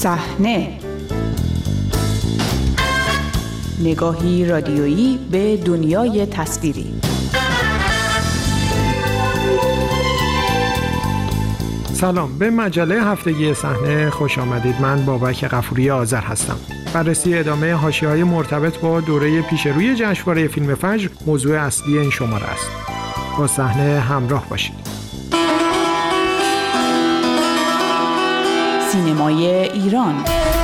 صحنه، نگاهی رادیویی به دنیای تصویری. سلام، به مجله هفتگی صحنه خوش آمدید. من بابک غفوری آذر هستم. بررسی ادامه حاشیه‌های مرتبط با دوره پیشروی جشنواره فیلم فجر موضوع اصلی این شماره است. با صحنه همراه باشید. سینمای ایران.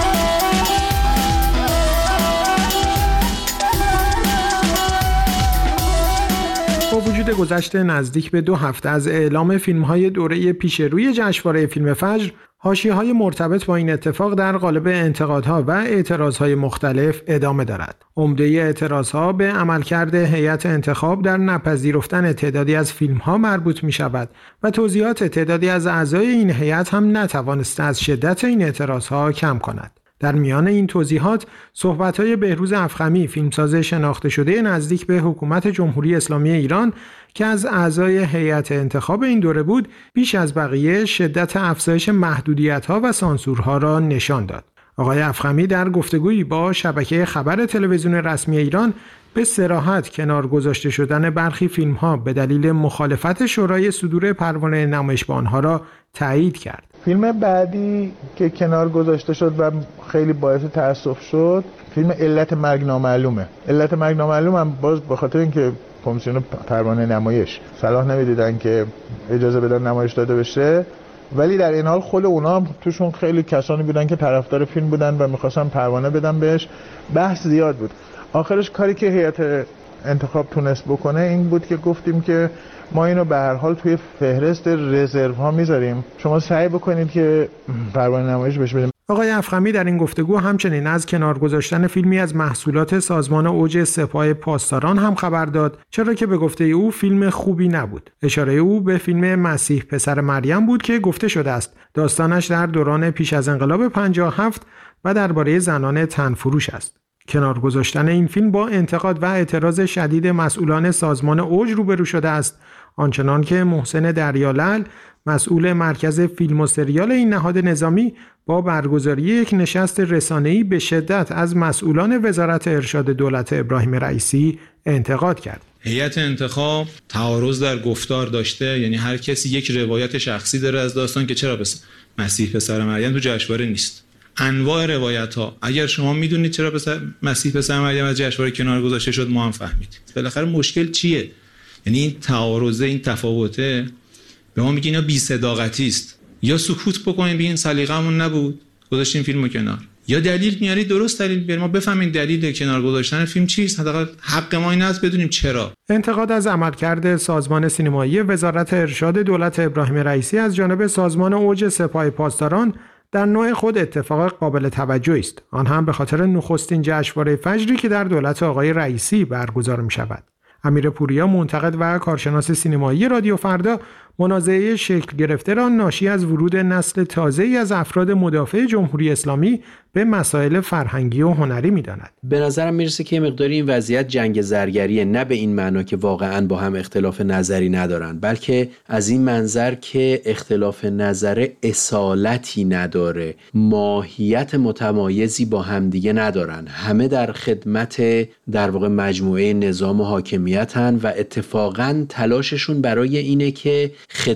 با وجود گذشت نزدیک به 2 هفته از اعلام فیلم‌های دوره پیشروی جشنواره فیلم فجر، حاشیه‌های مرتبط با این اتفاق در قالب انتقادها و اعتراضهای مختلف ادامه دارد. عمده اعتراضها به عملکرد هیئت انتخاب در نپذیرفتن تعدادی از فیلم‌ها مربوط می‌شود و توضیحات تعدادی از اعضای این هیئت هم نتوانسته از شدت این اعتراضها کم کند. در میان این توضیحات، صحبت‌های بهروز افخمی، فیلمساز شناخته شده نزدیک به حکومت جمهوری اسلامی ایران که از اعضای هیئت انتخاب این دوره بود، بیش از بقیه شدت افزایش محدودیت‌ها و سانسورها را نشان داد. آقای افخمی در گفتگویی با شبکه خبر تلویزیون رسمی ایران به صراحت کنار گذاشته شدن برخی فیلم‌ها به دلیل مخالفت شورای صدور پروانه نمایش با آنها را تایید کرد. فیلم بعدی که کنار گذاشته شد و خیلی باعث تأسف شد، فیلم علت مرگ نامعلومه. علت مرگ نامعلوم هم باز به خاطر اینکه کمیسیون پروانه نمایش صلاح نمیدیدن که اجازه بدن نمایش داده بشه، ولی در این حال خود اونا هم توشون خیلی کسانی بودن که طرفدار فیلم بودن و می‌خواستن پروانه بدن بهش. بحث زیاد بود. آخرش کاری که هیئت انتخاب تونست بکنه این بود که گفتیم که ما اینو به هر حال توی فهرست رزرو ها میذاریم، شما سعی بکنید که پروانه نمایش بهش بدیم. آقای افخمی در این گفتگو همچنین از کنار گذاشتن فیلمی از محصولات سازمان اوج سپاه پاسداران هم خبر داد، چرا که به گفته او فیلم خوبی نبود. اشاره او به فیلم مسیح پسر مریم بود که گفته شده است داستانش در دوران پیش از انقلاب 57 و درباره زنان تنفروش است. کنار گذاشتن این فیلم با انتقاد و اعتراض شدید مسئولان سازمان اوج روبرو شده است، آنچنان که محسن دریالعل، مسئول مرکز فیلم و سریال این نهاد نظامی، با برگزاری یک نشست رسانه‌ای به شدت از مسئولان وزارت ارشاد دولت ابراهیم رئیسی انتقاد کرد. هیئت انتخاب تعارض در گفتار داشته، یعنی هر کسی یک روایت شخصی داره از داستان که چرا مسیح پسر مریم تو جشنواره نیست. انواع روایت‌ها، اگر شما میدونید چرا مسیح پسر مریم از جشنواره کنار گذاشته شد، ما هم فهمیدیم. بالاخره مشکل چیه؟ یعنی این تعارضه، این تفاوته به ما میگه اینا بی‌صداقتی است. یا سکوت بکنین بگین سلیقه‌مون نبود، گذاشتیم فیلمو کنار، یا دلیل میارید، درست دلیل بیارید، ما بفهمیم دلیل کنار گذاشتن فیلم چیست. حداقل حق ما این است بدونیم چرا. انتقاد از عملکرد سازمان سینمایی وزارت ارشاد دولت ابراهیم رئیسی از جانب سازمان اوج سپاه پاسداران در نوع خود اتفاق قابل توجهی است، آن هم به خاطر نخستین جشنواره فجری که در دولت آقای رئیسی برگزار می شود. امیر پوریا، منتقد و کارشناس سینمایی رادیو فردا، منازعه شکل گرفته را ناشی از ورود نسل تازه‌ای از افراد مدافع جمهوری اسلامی به مسائل فرهنگی و هنری می‌داند. به نظرم میرسه که مقداری این وضعیت جنگ زرگریه، نه به این معنا که واقعاً با هم اختلاف نظری ندارن، بلکه از این منظر که اختلاف نظر اصالتی نداره، ماهیت متمایزی با هم دیگه ندارن، همه در خدمت در واقع مجموعه نظام و حاکمیتن و اتفاقاً تلاششون برای اینه که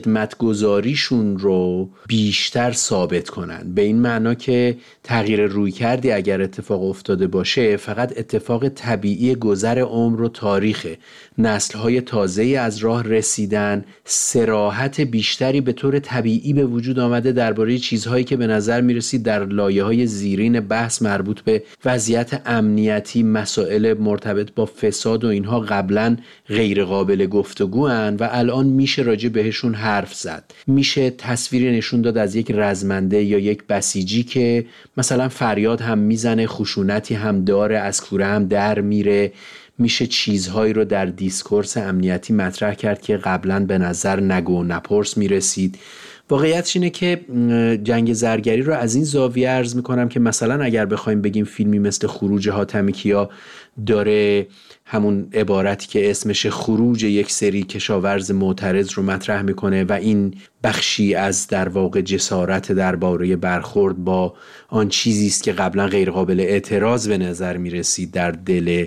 خدمتگزاریشون رو بیشتر ثابت کنن، به این معنا که تغییر روی کردی اگر اتفاق افتاده باشه فقط اتفاق طبیعی گذر عمر و تاریخه. نسل‌های تازه‌ای از راه رسیدن، صراحت بیشتری به طور طبیعی به وجود آمده درباره چیزهایی که به نظر می‌رسید در لایه‌های زیرین بحث مربوط به وضعیت امنیتی، مسائل مرتبط با فساد و اینها قبلاً غیر قابل گفتگوان و الان میشه راجع بهشون حرف زد. میشه تصویری نشون داد از یک رزمنده یا یک بسیجی که مثلا فریاد هم میزنه، خشونتی هم داره، از کوره هم در میره. میشه چیزهایی رو در دیسکورس امنیتی مطرح کرد که قبلا به نظر نگو و نپرس میرسید. واقعیتش اینه که جنگ زرگری رو از این زاویه عرض میکنم که مثلا اگر بخوایم بگیم فیلمی مثل خروج حاتمی کیا داره همون عبارتی که اسمش خروج یک سری کشاورز معترض رو مطرح میکنه و این بخشی از در واقع جسارت درباره برخورد با آن چیزی است که قبلا غیر قابل اعتراض به نظر میرسید در دل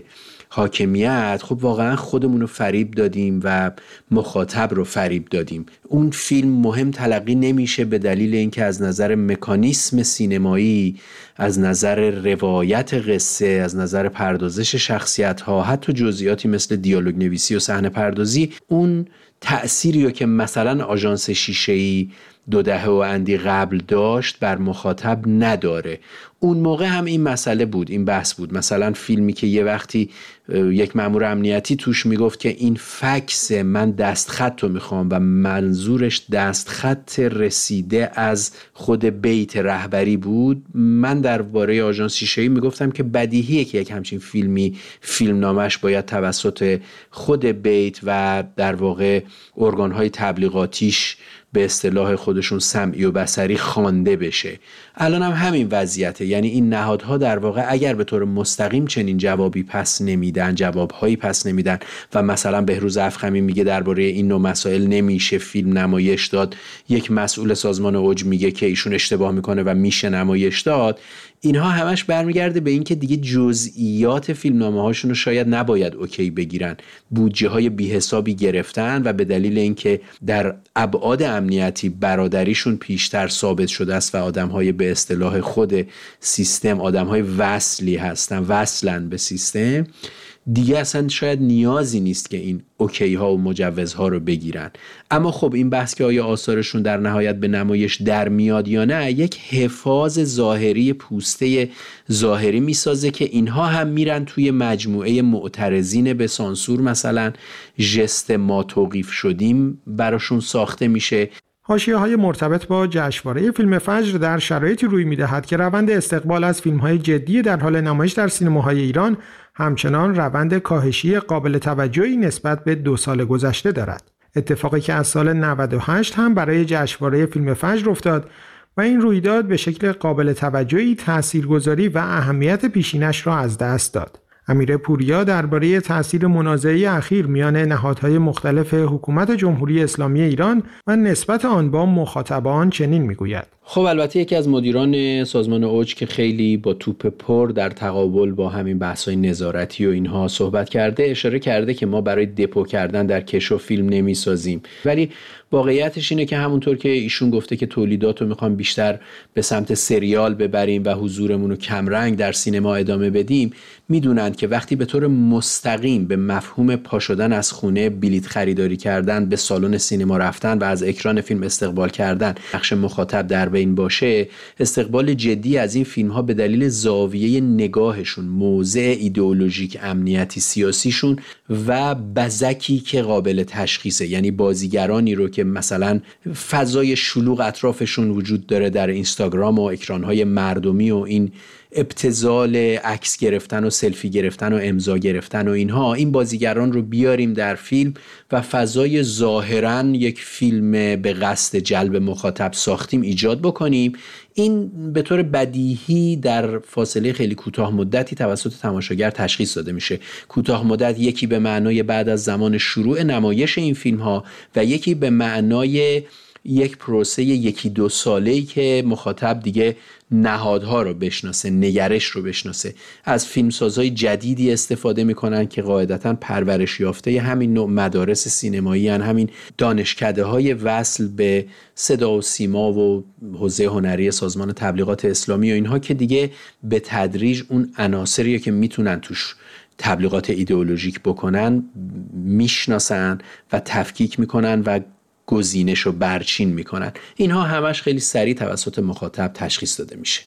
حاکمیت، خب واقعا خودمون رو فریب دادیم و مخاطب رو فریب دادیم. اون فیلم مهم تلقی نمیشه به دلیل اینکه از نظر مکانیسم سینمایی، از نظر روایت قصه، از نظر پردازش شخصیت ها، حتی جزئیاتی مثل دیالوگ نویسی و صحنه پردازی اون تأثیری رو که مثلا آژانس شیشه‌ای 2 دهه و اندی قبل داشت بر مخاطب نداره. اون موقع هم این مسئله بود، این بحث بود. مثلا فیلمی که یه وقتی یک مأمور امنیتی توش میگفت که این فکس من دستخط رو میخوام و منظورش دستخط رسیده از خود بیت رهبری بود، من درباره آژانس شیشه‌ای میگفتم که بدیهیه که یک همچین فیلمی فیلمنامش باید توسط خود بیت و در واقع ارگان‌های تبلیغاتیش به اصطلاح خودشون سمعی و بصری خوانده بشه. الان هم همین وضعیته، یعنی این نهادها در واقع اگر به طور مستقیم چنین جوابی پس نمیدن، جوابهایی پس نمیدن و مثلا بهروز افخمی میگه درباره این نوع مسائل نمیشه فیلم نمایش داد، یک مسئول سازمان اوج میگه که ایشون اشتباه میکنه و میشه نمایش داد، اینها همش برمیگرده به این که دیگه جزئیات فیلمنامه هاشون رو شاید نباید اوکی بگیرن. بودجه های بی حسابی گرفتن و به دلیل اینکه در ابعاد امنیتی برادریشون پیشتر ثابت شده است و آدم‌های به اصطلاح خود سیستم آدم‌های وصلی هستن، وصلن به سیستم، دیگه اصلا شاید نیازی نیست که این اوکی ها و مجوزها رو بگیرن. اما خب این بحث که آیا آثارشون در نهایت به نمایش در میاد یا نه، یک حفاظ ظاهری پوسته ظاهری میسازه که اینها هم میرن توی مجموعه معترضین به سانسور، مثلا ژست ما توقیف شدیم براشون ساخته میشه. حاشیه‌های مرتبط با جشنواره فیلم فجر در شرایطی روی می‌دهد که روند استقبال از فیلم‌های جدی در حال نمایش در سینماهای ایران همچنان روند کاهشی قابل توجهی نسبت به 2 سال گذشته دارد. اتفاقی که از سال 98 هم برای جشنواره فیلم فجر افتاد و این رویداد به شکل قابل توجهی تاثیرگذاری و اهمیت پیشینش را از دست داد. امیر پوریا درباره تأثیر منازعه اخیر میان نهادهای مختلف حکومت جمهوری اسلامی ایران و نسبت آن با مخاطبان چنین میگوید: خب البته یکی از مدیران سازمان اوج که خیلی با توپ پر در تقابل با همین بحث‌های نظارتی و اینها صحبت کرده، اشاره کرده که ما برای دپو کردن در کشو فیلم نمی‌سازیم، ولی واقعیتش اینه که همونطور که ایشون گفته که تولیدات رو میخوام بیشتر به سمت سریال ببریم و حضورمون رو کمرنگ در سینما ادامه بدیم، میدونن که وقتی به طور مستقیم به مفهوم پا شدن از خونه، بلیط خریداری کردن، به سالن سینما رفتن و از اکران فیلم استقبال کردن نقش مخاطب در بین باشه، استقبال جدی از این فیلم ها به دلیل زاویه نگاهشون، موضع ایدئولوژیک امنیتی سیاسیشون و بزکی که قابل تشخیصه، یعنی بازیگرانی رو که مثلا فضای شلوغ اطرافشون وجود داره در اینستاگرام و اکرانهای مردمی و این ابتذال عکس گرفتن و سلفی گرفتن و امضا گرفتن و اینها، این بازیگران رو بیاریم در فیلم و فضای ظاهراً یک فیلم به قصد جلب مخاطب ساختیم ایجاد بکنیم. این به طور بدیهی در فاصله خیلی کوتاه مدتی توسط تماشاگر تشخیص داده میشه. کوتاه مدت یکی به معنای بعد از زمان شروع نمایش این فیلم ها و یکی به معنای یک پروسه 1-2 ساله‌ای که مخاطب دیگه نهادها رو بشناسه، نگرش رو بشناسه. از فیلمسازهای جدیدی استفاده میکنن که قاعدتاً پرورش یافته همین نوع مدارس سینمایی هن، همین دانشکده‌های وصل به صدا و سیما و حوزه هنری سازمان تبلیغات اسلامی و اینها، که دیگه به تدریج اون عناصری که میتونن توش تبلیغات ایدئولوژیک بکنن میشناسن و تفکیک میکنن و گزینش رو برچین میکنن. اینها همش خیلی سریع توسط مخاطب تشخیص داده میشه.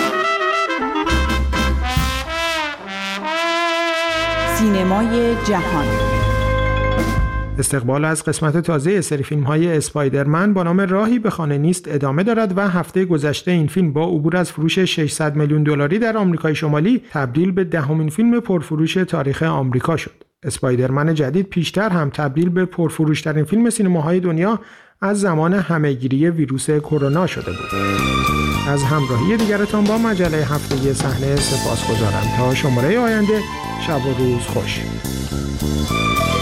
سینمای جهان. استقبال از قسمت تازه سری فیلم‌های اسپایدرمن با نام راهی به خانه نیست ادامه دارد و هفته گذشته این فیلم با عبور از فروش 600 میلیون دلاری در آمریکای شمالی تبدیل به 10مین فیلم پرفروش تاریخ آمریکا شد. اسپایدرمن جدید پیشتر هم تبدیل به پرفروش‌ترین فیلم سینماهای دنیا از زمان همهگیری ویروس کرونا شده بود. از همراهی دیگرتان با مجله هفتگی صحنه سپاسگزارم. تا شماره آینده، شب و روز خوش.